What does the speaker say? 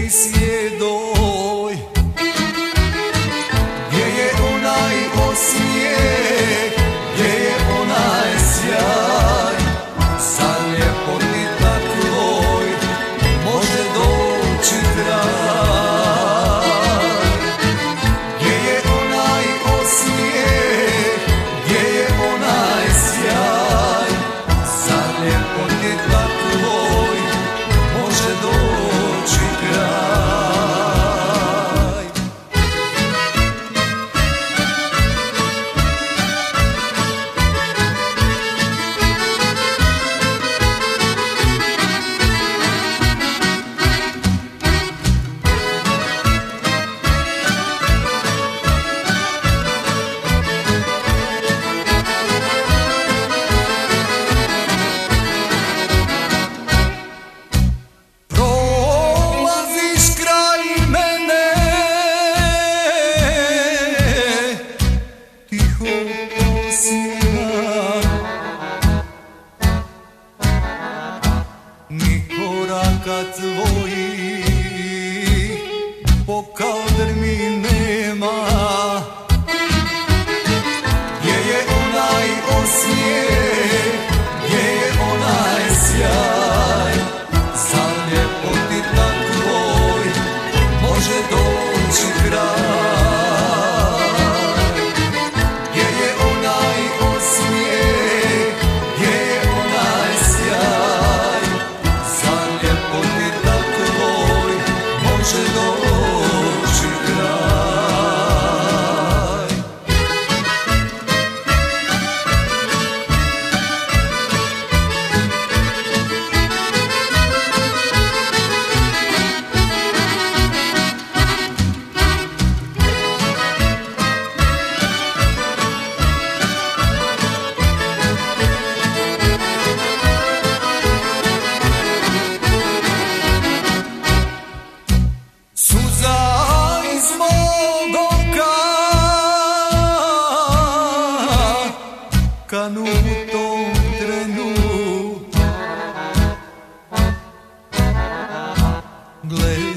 prisjedoj, gdje je onaj osmijeh, gdje je onaj sjaj, za ljepoti takvoj može doći kraj. Gdje je onaj osmijeh, gdje je onaj sjaj, za ljepoti takvoj može doći kraj. Ni koraka tvojih po kaldrmi nema, gdje je onaj osmijeh, gdje je onaj sjaj, za ljepoti takvoj može doći kraj. Gdje je onaj osmijeh, gdje je onaj sjaj, za ljepoti takvoj može doći kraj. Kanu u tom trenu, gled